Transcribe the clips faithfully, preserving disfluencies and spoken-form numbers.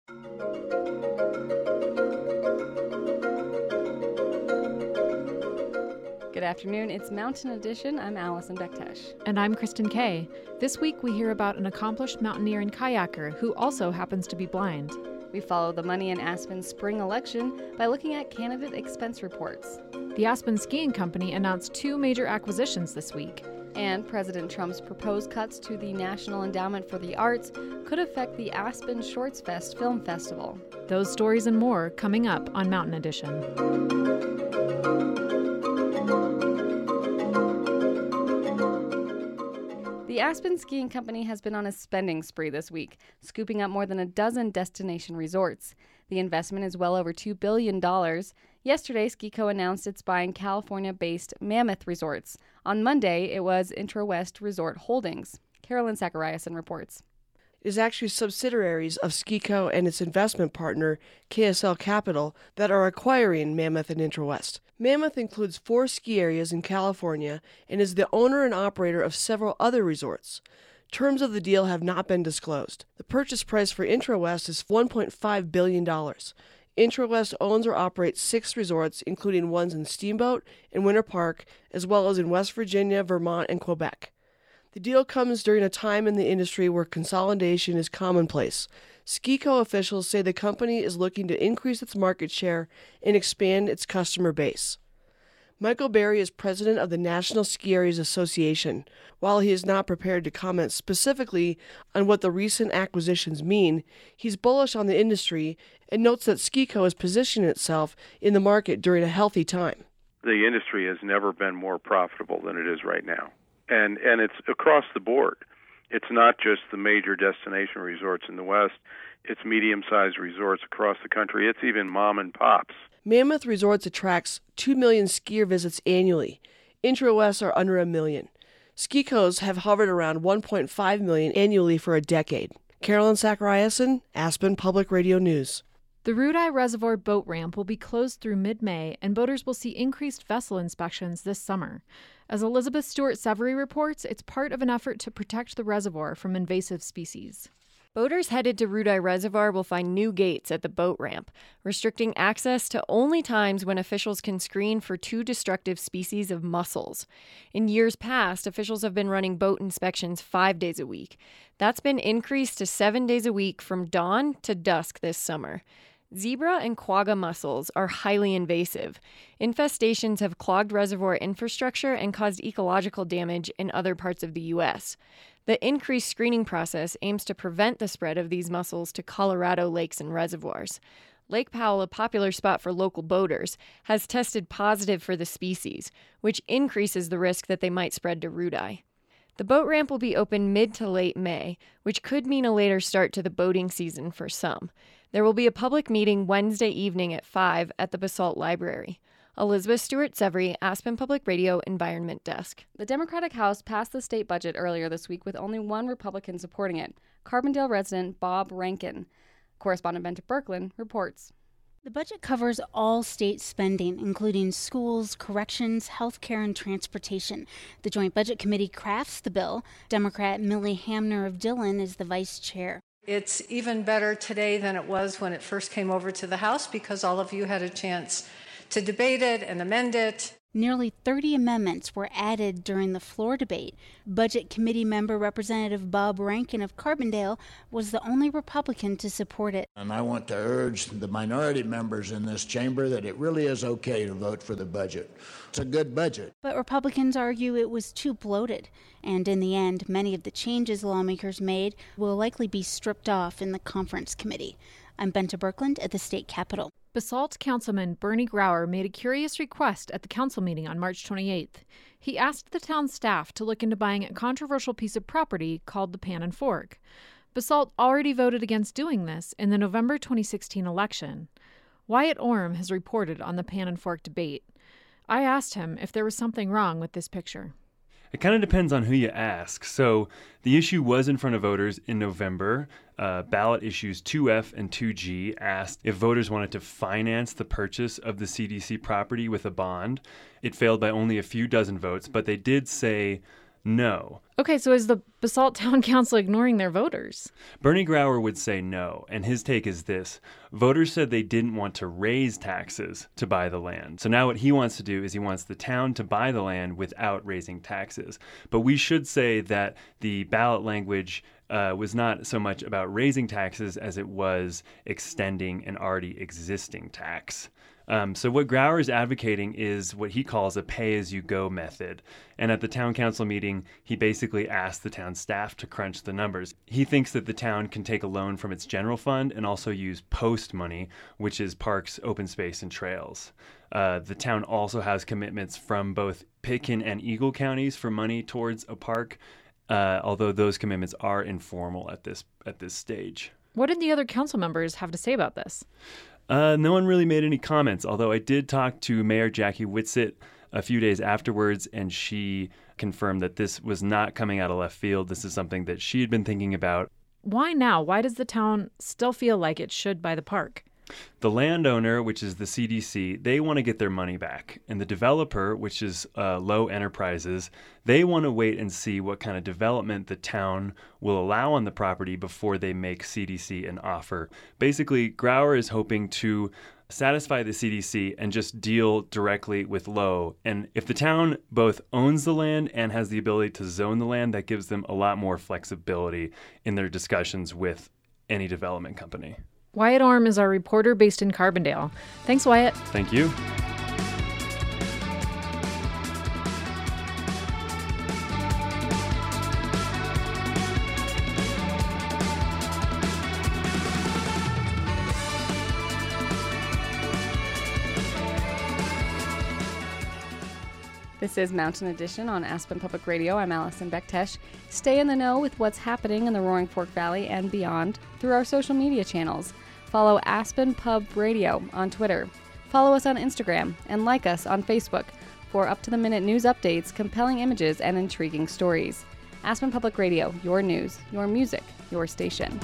Good afternoon. It's Mountain Edition. I'm Allison Bektesh. And I'm Kristen Kay. This week we hear about an accomplished mountaineer and kayaker who also happens to be blind. We follow the Money in Aspen spring election by looking at candidate expense reports. The Aspen Skiing Company announced two major acquisitions this week. And President Trump's proposed cuts to the National Endowment for the Arts could affect the Aspen Shorts Fest Film Festival. Those stories and more coming up on Mountain Edition. The Aspen Skiing Company has been on a spending spree this week, scooping up more than a dozen destination resorts. The investment is well over two billion dollars. Yesterday, SkiCo announced it's buying California-based Mammoth Resorts. On Monday, it was Intrawest Resort Holdings. Carolyn Zachariasen reports. It is actually subsidiaries of SkiCo and its investment partner, K S L Capital, that are acquiring Mammoth and Intrawest. Mammoth includes four ski areas in California and is the owner and operator of several other resorts. Terms of the deal have not been disclosed. The purchase price for Intrawest is one point five billion dollars. Intrawest owns or operates six resorts, including ones in Steamboat and Winter Park, as well as in West Virginia, Vermont, and Quebec. The deal comes during a time in the industry where consolidation is commonplace. SkiCo officials say the company is looking to increase its market share and expand its customer base. Michael Berry is president of the National Ski Areas Association. While he is not prepared to comment specifically on what the recent acquisitions mean, he's bullish on the industry and notes that SkiCo is positioning itself in the market during a healthy time. The industry has never been more profitable than it is right now. And and it's across the board. It's not just the major destination resorts in the West. It's medium-sized resorts across the country. It's even mom and pops. Mammoth Resorts attracts two million skier visits annually. Intrawest are under a million. SkiCos have hovered around one point five million annually for a decade. Carolyn Zachariasen, Aspen Public Radio News. The Rudeye Reservoir boat ramp will be closed through mid-May, and boaters will see increased vessel inspections this summer. As Elizabeth Stewart-Severy reports, it's part of an effort to protect the reservoir from invasive species. Boaters headed to Rudeye Reservoir will find new gates at the boat ramp, restricting access to only times when officials can screen for two destructive species of mussels. In years past, officials have been running boat inspections five days a week. That's been increased to seven days a week from dawn to dusk this summer. Zebra and quagga mussels are highly invasive. Infestations have clogged reservoir infrastructure and caused ecological damage in other parts of the U S. The increased screening process aims to prevent the spread of these mussels to Colorado lakes and reservoirs. Lake Powell, a popular spot for local boaters, has tested positive for the species, which increases the risk that they might spread to Rudeye. The boat ramp will be open mid to late May, which could mean a later start to the boating season for some. There will be a public meeting Wednesday evening at five at the Basalt Library. Elizabeth Stewart-Severy, Aspen Public Radio Environment Desk. The Democratic House passed the state budget earlier this week with only one Republican supporting it, Carbondale resident Bob Rankin. Correspondent Benta Berkland reports. The budget covers all state spending, including schools, corrections, health care, and transportation. The Joint Budget Committee crafts the bill. Democrat Millie Hamner of Dillon is the vice chair. It's even better today than it was when it first came over to the House because all of you had a chance to debate it and amend it. Nearly thirty amendments were added during the floor debate. Budget Committee member Representative Bob Rankin of Carbondale was the only Republican to support it. And I want to urge the minority members in this chamber that it really is okay to vote for the budget. It's a good budget. But Republicans argue it was too bloated. And in the end, many of the changes lawmakers made will likely be stripped off in the conference committee. I'm Benta Berkland at the state capitol. Basalt Councilman Bernie Grauer made a curious request at the council meeting on March twenty-eighth. He asked the town staff to look into buying a controversial piece of property called the Pan and Fork. Basalt already voted against doing this in the November twenty sixteen election. Wyatt Orm has reported on the Pan and Fork debate. I asked him if there was something wrong with this picture. It kind of depends on who you ask. So the issue was in front of voters in November. Uh, ballot issues two F and two G asked if voters wanted to finance the purchase of the C D C property with a bond. It failed by only a few dozen votes, but they did say no. Okay, so is the Basalt Town Council ignoring their voters? Bernie Grauer would say no, and his take is this. Voters said they didn't want to raise taxes to buy the land. So now what he wants to do is he wants the town to buy the land without raising taxes. But we should say that the ballot language uh, was not so much about raising taxes as it was extending an already existing tax. Um, so what Grauer is advocating is what he calls a pay-as-you-go method. And at the town council meeting, he basically asked the town staff to crunch the numbers. He thinks that the town can take a loan from its general fund and also use post money, which is parks, open space, and trails. Uh, the town also has commitments from both Pitkin and Eagle counties for money towards a park, uh, although those commitments are informal at this at this stage. What did the other council members have to say about this? Uh, no one really made any comments, although I did talk to Mayor Jackie Whitsitt a few days afterwards, and she confirmed that this was not coming out of left field. This is something that she had been thinking about. Why now? Why does the town still feel like it should buy the park? The landowner, which is the C D C, they want to get their money back. And the developer, which is uh, Low Enterprises, they want to wait and see what kind of development the town will allow on the property before they make C D C an offer. Basically, Grauer is hoping to satisfy the C D C and just deal directly with Low. And if the town both owns the land and has the ability to zone the land, that gives them a lot more flexibility in their discussions with any development company. Wyatt Orm is our reporter based in Carbondale. Thanks, Wyatt. Thank you. This is Mountain Edition on Aspen Public Radio. I'm Allison Bektesh. Stay in the know with what's happening in the Roaring Fork Valley and beyond through our social media channels. Follow Aspen Pub Radio on Twitter. Follow us on Instagram and like us on Facebook for up-to-the-minute news updates, compelling images, and intriguing stories. Aspen Public Radio, your news, your music, your station.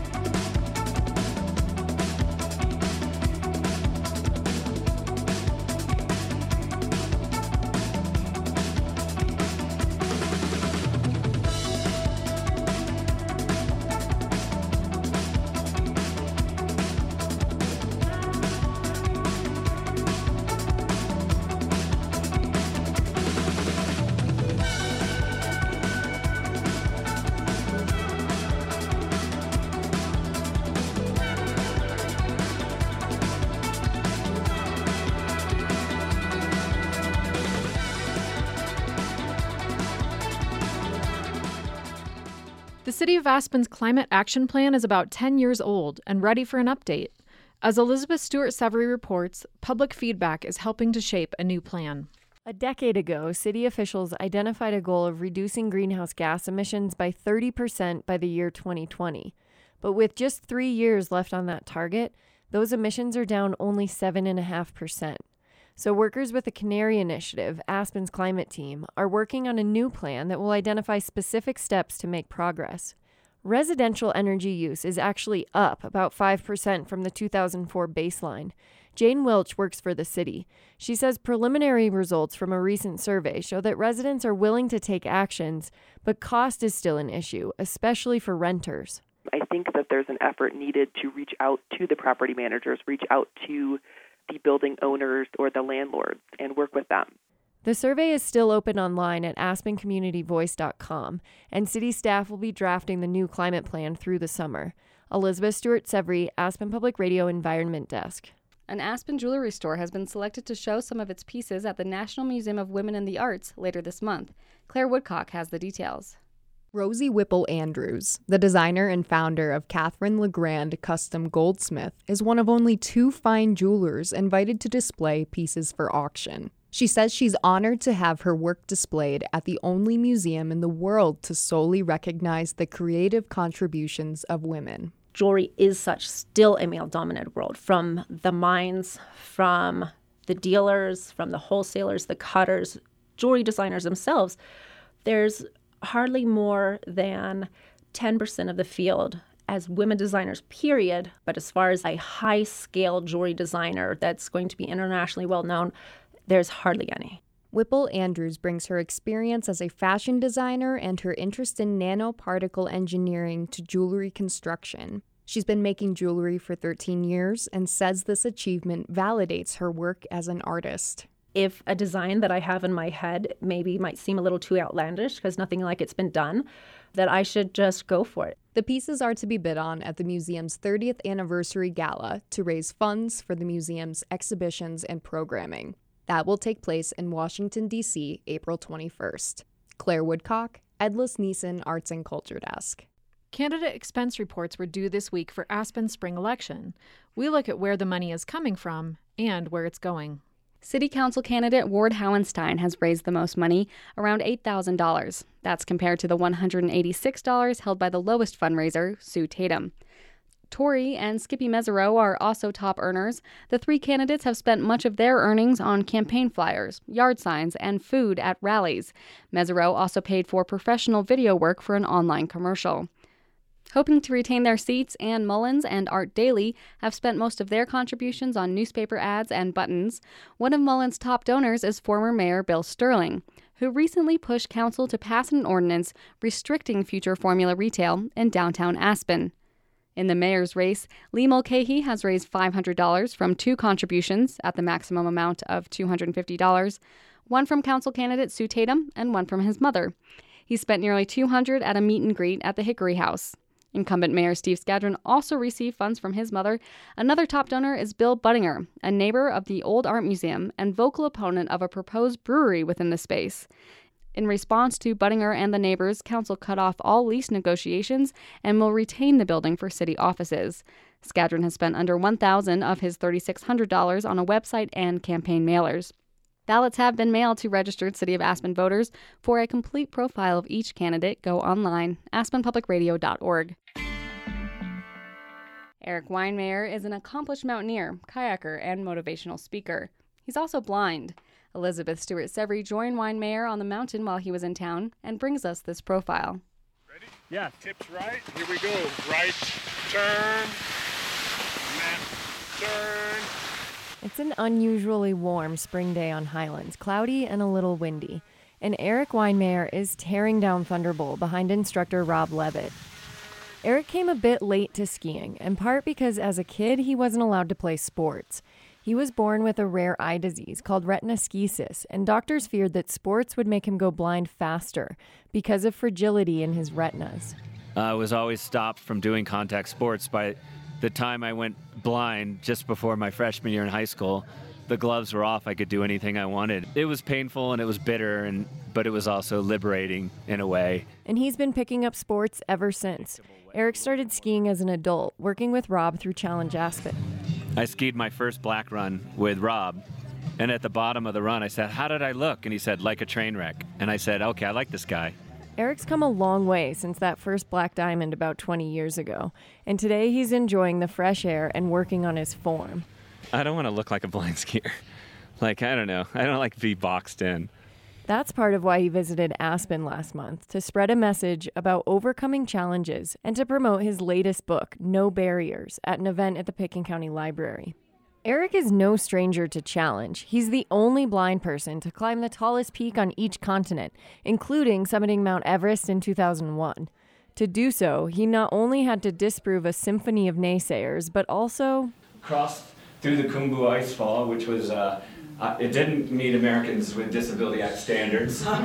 The City of Aspen's Climate Action Plan is about ten years old and ready for an update. As Elizabeth Stewart-Severy reports, public feedback is helping to shape a new plan. A decade ago, city officials identified a goal of reducing greenhouse gas emissions by thirty percent by the year twenty twenty. But with just three years left on that target, those emissions are down only seven point five percent. So workers with the Canary Initiative, Aspen's climate team, are working on a new plan that will identify specific steps to make progress. Residential energy use is actually up about five percent from the two thousand four baseline. Jane Welch works for the city. She says preliminary results from a recent survey show that residents are willing to take actions, but cost is still an issue, especially for renters. I think that there's an effort needed to reach out to the property managers, reach out to the building owners or the landlords and work with them. The survey is still open online at aspen community voice dot com, and city staff will be drafting the new climate plan through the summer. Elizabeth Stewart-Severy, Aspen Public Radio Environment Desk. An Aspen jewelry store has been selected to show some of its pieces at the National Museum of Women in the Arts later this month. Claire Woodcock has the details. Rosie Whipple Andrews, the designer and founder of Catherine LeGrand Custom Goldsmith, is one of only two fine jewelers invited to display pieces for auction. She says she's honored to have her work displayed at the only museum in the world to solely recognize the creative contributions of women. Jewelry is such still a male-dominated world, from the mines, from the dealers, from the wholesalers, the cutters, jewelry designers themselves. There's hardly more than ten percent of the field as women designers, period. But as far as a high-scale jewelry designer that's going to be internationally well-known, there's hardly any. Whipple Andrews brings her experience as a fashion designer and her interest in nanoparticle engineering to jewelry construction. She's been making jewelry for thirteen years and says this achievement validates her work as an artist. If a design that I have in my head maybe might seem a little too outlandish because nothing like it's been done, that I should just go for it. The pieces are to be bid on at the museum's thirtieth anniversary gala to raise funds for the museum's exhibitions and programming. That will take place in Washington, D C, April twenty-first. Claire Woodcock, Edlis Neeson Arts and Culture Desk. Candidate expense reports were due this week for Aspen's spring election. We look at where the money is coming from and where it's going. City Council candidate Ward Howenstein has raised the most money, around eight thousand dollars. That's compared to the one hundred eighty-six dollars held by the lowest fundraiser, Sue Tatum. Tory and Skippy Mesereau are also top earners. The three candidates have spent much of their earnings on campaign flyers, yard signs, and food at rallies. Mesereau also paid for professional video work for an online commercial. Hoping to retain their seats, Ann Mullins and Art Daly have spent most of their contributions on newspaper ads and buttons. One of Mullins' top donors is former Mayor Bill Sterling, who recently pushed council to pass an ordinance restricting future formula retail in downtown Aspen. In the mayor's race, Lee Mulcahy has raised five hundred dollars from two contributions at the maximum amount of two hundred fifty dollars, one from council candidate Sue Tatum and one from his mother. He spent nearly two hundred dollars at a meet and greet at the Hickory House. Incumbent Mayor Steve Skadron also received funds from his mother. Another top donor is Bill Buttinger, a neighbor of the Old Art Museum and vocal opponent of a proposed brewery within the space. In response to Buttinger and the neighbors, council cut off all lease negotiations and will retain the building for city offices. Skadron has spent under one thousand dollars of his three thousand six hundred dollars on a website and campaign mailers. Ballots have been mailed to registered City of Aspen voters. For a complete profile of each candidate, go online, aspen public radio dot org. Eric Weinmayer is an accomplished mountaineer, kayaker, and motivational speaker. He's also blind. Elizabeth Stewart Severy joined Weinmayer on the mountain while he was in town and brings us this profile. Ready? Yeah. Tips right. Here we go. Right turn. Left turn. It's an unusually warm spring day on Highlands, cloudy and a little windy. And Eric Weinmayer is tearing down Thunderbolt behind instructor Rob Levitt. Eric came a bit late to skiing, in part because as a kid he wasn't allowed to play sports. He was born with a rare eye disease called retinoschisis, and doctors feared that sports would make him go blind faster because of fragility in his retinas. I was always stopped from doing contact sports. By the time I went blind, just before my freshman year in high school, the gloves were off. I could do anything I wanted. It was painful and it was bitter, and but it was also liberating in a way. And he's been picking up sports ever since. Eric started skiing as an adult, working with Rob through Challenge Aspen. I skied my first black run with Rob, and at the bottom of the run I said, "How did I look?" And he said, "Like a train wreck." And I said, "Okay, I like this guy." Eric's come a long way since that first Black Diamond about twenty years ago, and today he's enjoying the fresh air and working on his form. I don't want to look like a blind skier. Like, I don't know. I don't like to be boxed in. That's part of why he visited Aspen last month, to spread a message about overcoming challenges and to promote his latest book, No Barriers, at an event at the Pitkin County Library. Eric is no stranger to challenge. He's the only blind person to climb the tallest peak on each continent, including summiting Mount Everest in two thousand one. To do so, he not only had to disprove a symphony of naysayers, but also crossed through the Khumbu ice fall, which was, uh, uh, it didn't meet Americans with Disability Act standards. uh,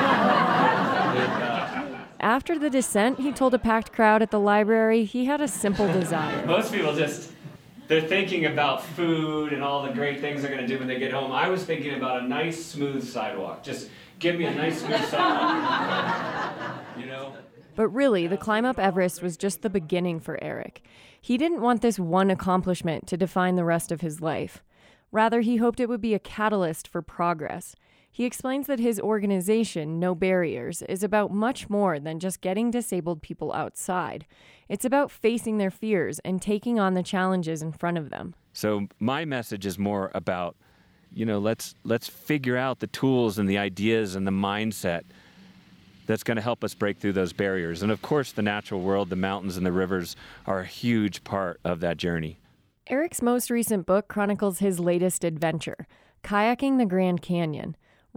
After the descent, he told a packed crowd at the library he had a simple desire. Most people just, they're thinking about food and all the great things they're going to do when they get home. I was thinking about a nice, smooth sidewalk. Just give me a nice, smooth sidewalk. You know? But really, the climb up Everest was just the beginning for Eric. He didn't want this one accomplishment to define the rest of his life. Rather, he hoped it would be a catalyst for progress. He explains that his organization, No Barriers, is about much more than just getting disabled people outside. It's about facing their fears and taking on the challenges in front of them. So my message is more about, you know, let's let's figure out the tools and the ideas and the mindset that's going to help us break through those barriers. And of course, the natural world, the mountains and the rivers are a huge part of that journey. Eric's most recent book chronicles his latest adventure, kayaking the Grand Canyon.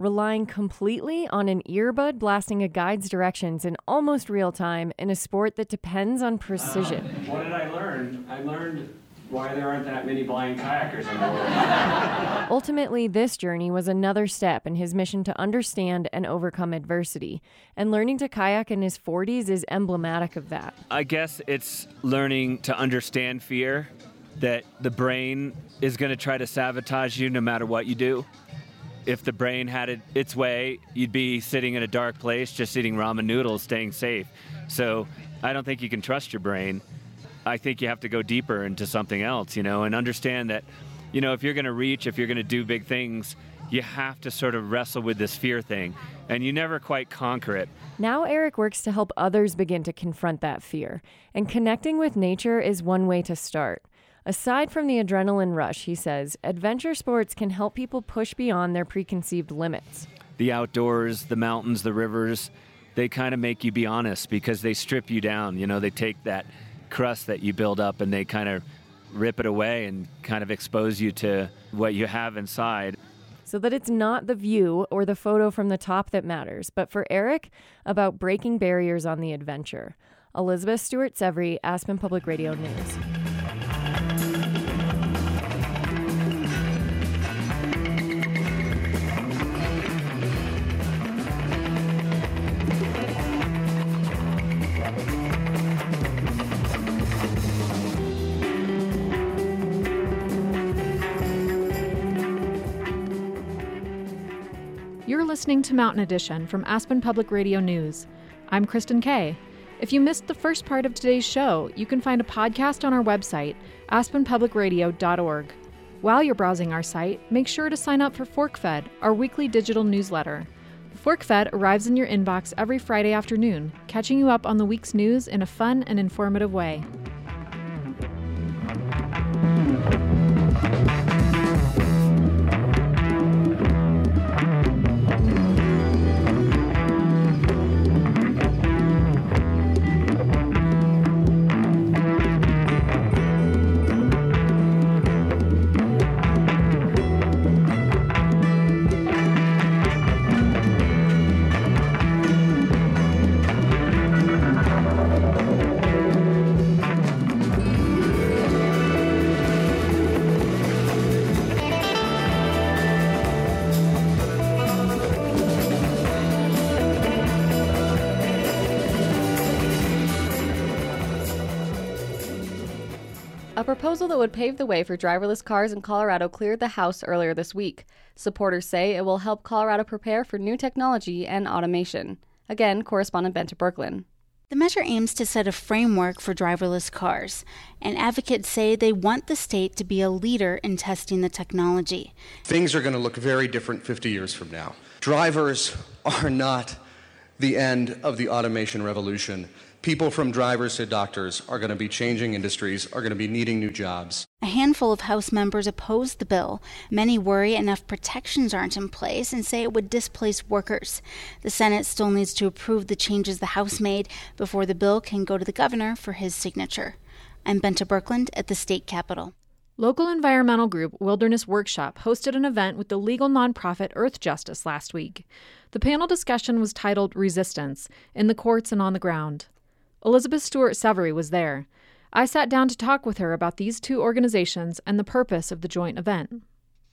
relying completely on an earbud blasting a guide's directions in almost real time in a sport that depends on precision. Uh, what did I learn? I learned why there aren't that many blind kayakers in the world. Ultimately, this journey was another step in his mission to understand and overcome adversity, and learning to kayak in his forties is emblematic of that. I guess it's learning to understand fear, that the brain is going to try to sabotage you no matter what you do. If the brain had it its way, you'd be sitting in a dark place just eating ramen noodles, staying safe. So I don't think you can trust your brain. I think you have to go deeper into something else, you know, and understand that, you know, if you're going to reach, if you're going to do big things, you have to sort of wrestle with this fear thing, and you never quite conquer it. Now Eric works to help others begin to confront that fear, and connecting with nature is one way to start. Aside from the adrenaline rush, he says, adventure sports can help people push beyond their preconceived limits. The outdoors, the mountains, the rivers, they kind of make you be honest because they strip you down. You know, they take that crust that you build up and they kind of rip it away and kind of expose you to what you have inside. So that it's not the view or the photo from the top that matters, but for Eric, about breaking barriers on the adventure. Elizabeth Stewart-Severy, Aspen Public Radio News. You're listening to Mountain Edition from Aspen Public Radio News. I'm Kristen Kay. If you missed the first part of today's show, you can find a podcast on our website, aspen public radio dot org. While you're browsing our site, make sure to sign up for ForkFed, our weekly digital newsletter. ForkFed arrives in your inbox every Friday afternoon, catching you up on the week's news in a fun and informative way. A proposal that would pave the way for driverless cars in Colorado cleared the House earlier this week. Supporters say it will help Colorado prepare for new technology and automation. Again, correspondent Benta Berklin. The measure aims to set a framework for driverless cars, and advocates say they want the state to be a leader in testing the technology. Things are going to look very different fifty years from now. Drivers are not the end of the automation revolution. People from drivers to doctors are going to be changing industries, are going to be needing new jobs. A handful of House members oppose the bill. Many worry enough protections aren't in place and say it would displace workers. The Senate still needs to approve the changes the House made before the bill can go to the governor for his signature. I'm Benta Berklin at the state capitol. Local environmental group Wilderness Workshop hosted an event with the legal nonprofit Earth Justice last week. The panel discussion was titled Resistance, in the Courts and on the Ground. Elizabeth Stewart-Severy was there. I sat down to talk with her about these two organizations and the purpose of the joint event.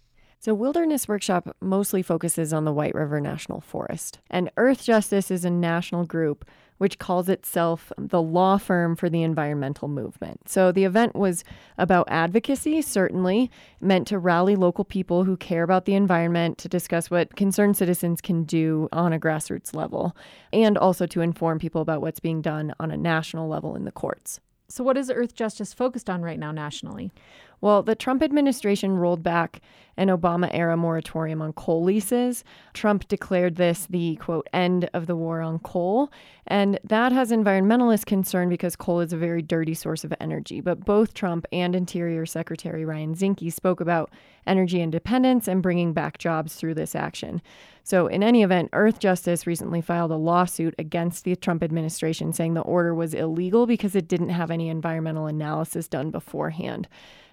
So Wilderness Workshop mostly focuses on the White River National Forest, and Earth Justice is a national group which calls itself the law firm for the environmental movement. So the event was about advocacy, certainly, meant to rally local people who care about the environment to discuss what concerned citizens can do on a grassroots level, and also to inform people about what's being done on a national level in the courts. So what is Earth Justice focused on right now nationally? Well, the Trump administration rolled back an Obama-era moratorium on coal leases. Trump declared this the, quote, end of the war on coal. And that has environmentalists concerned because coal is a very dirty source of energy. But both Trump and Interior Secretary Ryan Zinke spoke about energy independence and bringing back jobs through this action. So in any event, Earth Justice recently filed a lawsuit against the Trump administration saying the order was illegal because it didn't have any environmental analysis done beforehand.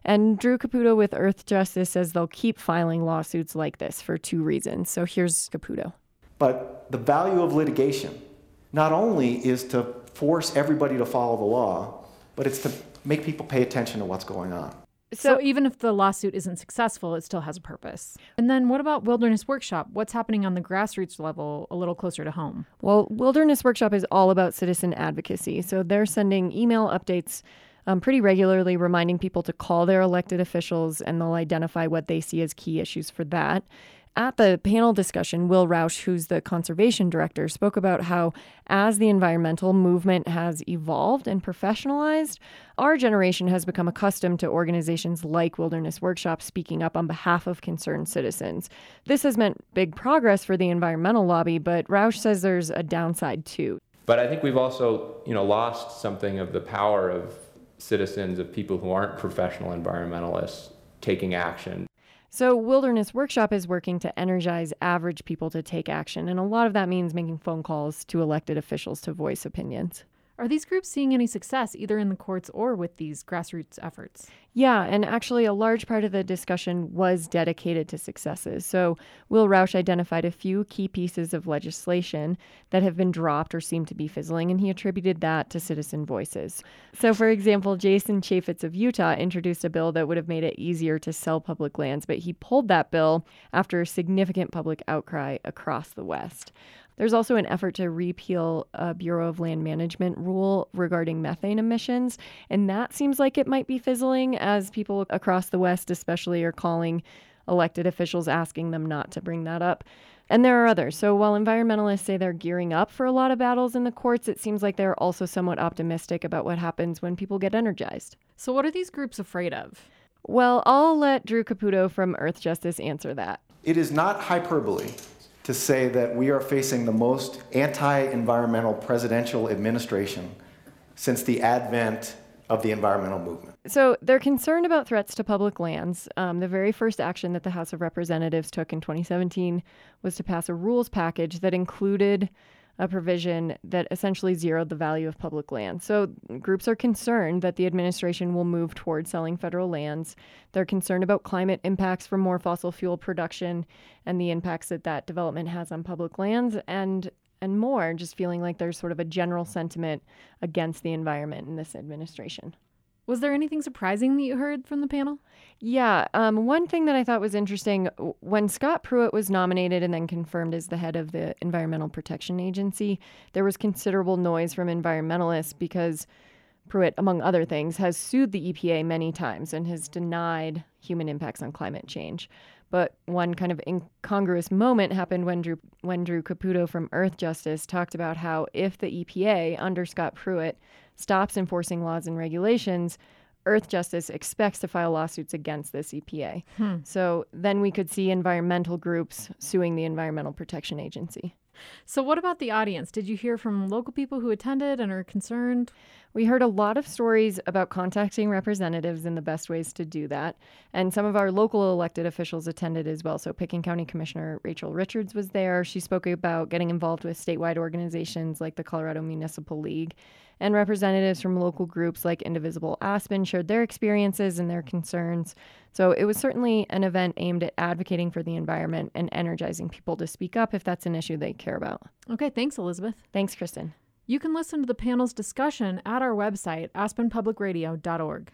And Drew Caputo with Earth Justice says they'll keep filing lawsuits like this for two reasons. So here's Caputo. But the value of litigation not only is to force everybody to follow the law, but it's to make people pay attention to what's going on. So, so even if the lawsuit isn't successful, it still has a purpose. And then what about Wilderness Workshop? What's happening on the grassroots level a little closer to home? Well, Wilderness Workshop is all about citizen advocacy. So they're sending email updates um, pretty regularly, reminding people to call their elected officials, and they'll identify what they see as key issues for that. At the panel discussion, Will Rausch, who's the conservation director, spoke about how as the environmental movement has evolved and professionalized, our generation has become accustomed to organizations like Wilderness Workshop speaking up on behalf of concerned citizens. This has meant big progress for the environmental lobby, but Rausch says there's a downside too. But I think we've also, you know, lost something of the power of citizens, of people who aren't professional environmentalists taking action. So Wilderness Workshop is working to energize average people to take action, and a lot of that means making phone calls to elected officials to voice opinions. Are these groups seeing any success either in the courts or with these grassroots efforts? Yeah, and actually a large part of the discussion was dedicated to successes. So Will Rausch identified a few key pieces of legislation that have been dropped or seem to be fizzling, and he attributed that to citizen voices. So for example, Jason Chaffetz of Utah introduced a bill that would have made it easier to sell public lands, but he pulled that bill after a significant public outcry across the West. There's also an effort to repeal a Bureau of Land Management rule regarding methane emissions, and that seems like it might be fizzling as people across the West especially are calling elected officials asking them not to bring that up. And there are others. So while environmentalists say they're gearing up for a lot of battles in the courts, it seems like they're also somewhat optimistic about what happens when people get energized. So what are these groups afraid of? Well, I'll let Drew Caputo from Earth Justice answer that. It is not hyperbole to say that we are facing the most anti-environmental presidential administration since the advent of the environmental movement. So they're concerned about threats to public lands. Um, the very first action that the House of Representatives took in twenty seventeen was to pass a rules package that included a provision that essentially zeroed the value of public land. So groups are concerned that the administration will move toward selling federal lands. They're concerned about climate impacts from more fossil fuel production and the impacts that that development has on public lands, and and more, just feeling like there's sort of a general sentiment against the environment in this administration. Was there anything surprising that you heard from the panel? Yeah. Um, one thing that I thought was interesting, when Scott Pruitt was nominated and then confirmed as the head of the Environmental Protection Agency, there was considerable noise from environmentalists because Pruitt, among other things, has sued the E P A many times and has denied human impacts on climate change. But one kind of incongruous moment happened when Drew, when Drew Caputo from Earth Justice talked about how if the E P A, under Scott Pruitt, stops enforcing laws and regulations, Earth Justice expects to file lawsuits against this E P A. Hmm. So then we could see environmental groups suing the Environmental Protection Agency. So what about the audience? Did you hear from local people who attended and are concerned? We heard a lot of stories about contacting representatives and the best ways to do that. And some of our local elected officials attended as well. So Pickens County Commissioner Rachel Richards was there. She spoke about getting involved with statewide organizations like the Colorado Municipal League. And representatives from local groups like Indivisible Aspen shared their experiences and their concerns. So it was certainly an event aimed at advocating for the environment and energizing people to speak up if that's an issue they care about. Okay, thanks, Elizabeth. Thanks, Kristen. You can listen to the panel's discussion at our website, aspen public radio dot org.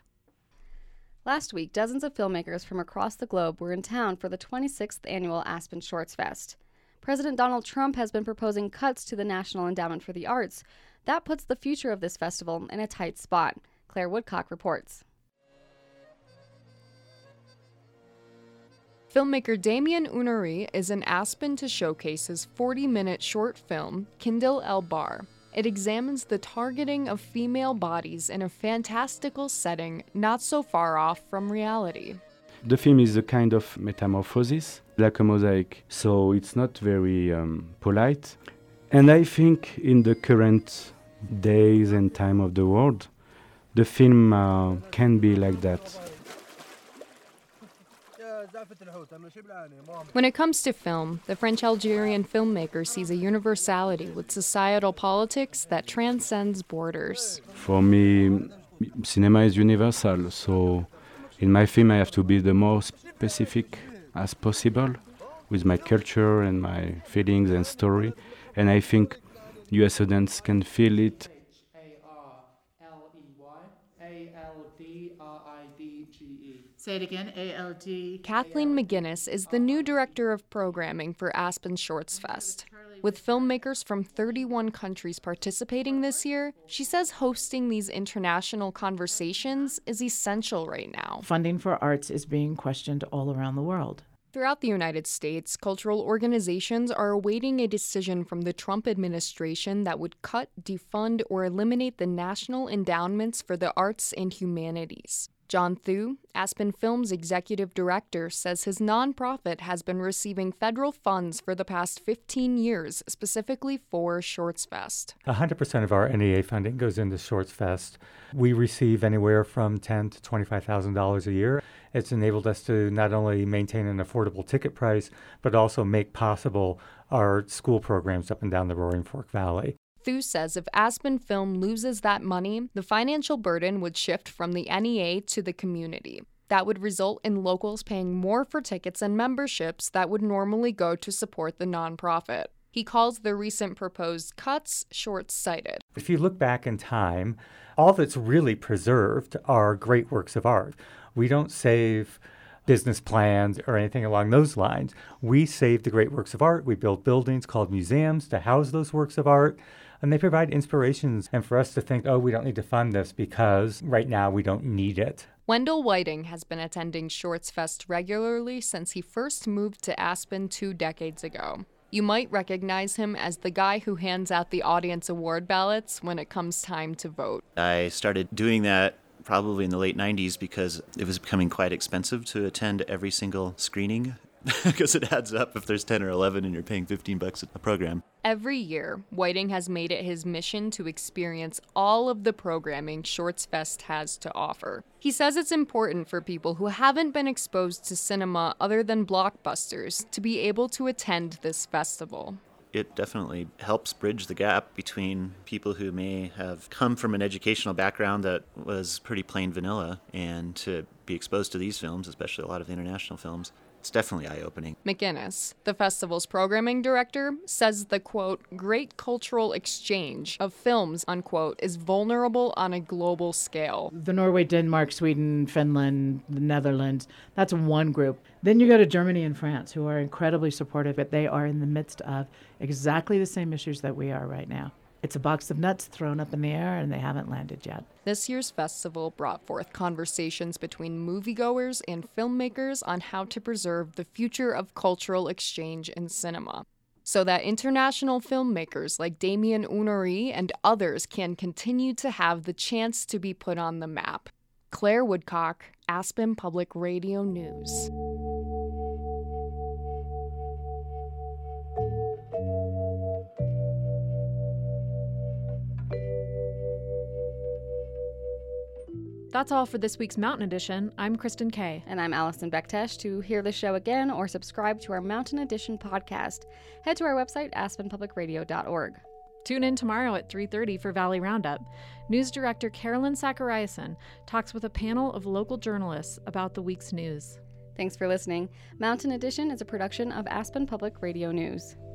Last week, dozens of filmmakers from across the globe were in town for the twenty-sixth annual Aspen Shorts Fest. President Donald Trump has been proposing cuts to the National Endowment for the Arts. That puts the future of this festival in a tight spot. Claire Woodcock reports. Filmmaker Damien Unuri is in Aspen to showcase his forty-minute short film, Kindle El Bar. It examines the targeting of female bodies in a fantastical setting not so far off from reality. The film is a kind of metamorphosis, like a mosaic, so it's not very um, polite. And I think in the current days and time of the world, the film uh, can be like that. When it comes to film, the French-Algerian filmmaker sees a universality with societal politics that transcends borders. For me, cinema is universal, so In my film, I have to be the most specific as possible with my culture and my feelings and story. And I think U S audience can feel it. Say it again, A L D. Kathleen McGinnis is the new director of programming for Aspen Shorts Fest. With filmmakers from thirty-one countries participating this year, she says hosting these international conversations is essential right now. Funding for arts is being questioned all around the world. Throughout the United States, cultural organizations are awaiting a decision from the Trump administration that would cut, defund, or eliminate the national endowments for the arts and humanities. John Thu, Aspen Film's executive director, says his nonprofit has been receiving federal funds for the past fifteen years, specifically for Shorts Fest. one hundred percent of our N E A funding goes into Shorts Fest. We receive anywhere from ten thousand dollars to twenty-five thousand dollars a year. It's enabled us to not only maintain an affordable ticket price, but also make possible our school programs up and down the Roaring Fork Valley. Thu says if Aspen Film loses that money, the financial burden would shift from the N E A to the community. That would result in locals paying more for tickets and memberships that would normally go to support the nonprofit. He calls the recent proposed cuts short-sighted. If you look back in time, all that's really preserved are great works of art. We don't save business plans or anything along those lines. We save the great works of art. We build buildings called museums to house those works of art. And they provide inspirations. And for us to think, oh, we don't need to fund this because right now we don't need it. Wendell Whiting has been attending Shorts Fest regularly since he first moved to Aspen two decades ago. You might recognize him as the guy who hands out the audience award ballots when it comes time to vote. I started doing that probably in the late nineties because it was becoming quite expensive to attend every single screening because it adds up if there's ten or eleven and you're paying fifteen bucks a program. Every year, Whiting has made it his mission to experience all of the programming Shorts Fest has to offer. He says it's important for people who haven't been exposed to cinema other than blockbusters to be able to attend this festival. It definitely helps bridge the gap between people who may have come from an educational background that was pretty plain vanilla and to be exposed to these films, especially a lot of the international films. It's definitely eye-opening. McGinnis, the festival's programming director, says the, quote, great cultural exchange of films, unquote, is vulnerable on a global scale. The Norway, Denmark, Sweden, Finland, the Netherlands, that's one group. Then you go to Germany and France, who are incredibly supportive, but they are in the midst of exactly the same issues that we are right now. It's a box of nuts thrown up in the air, and they haven't landed yet. This year's festival brought forth conversations between moviegoers and filmmakers on how to preserve the future of cultural exchange in cinema, so that international filmmakers like Damien Unary and others can continue to have the chance to be put on the map. Claire Woodcock, Aspen Public Radio News. That's all for this week's Mountain Edition. I'm Kristen Kay. And I'm Allison Bektesh. To hear the show again or subscribe to our Mountain Edition podcast, head to our website, aspen public radio dot org. Tune in tomorrow at three thirty for Valley Roundup. News director Carolyn Zachariason talks with a panel of local journalists about the week's news. Thanks for listening. Mountain Edition is a production of Aspen Public Radio News.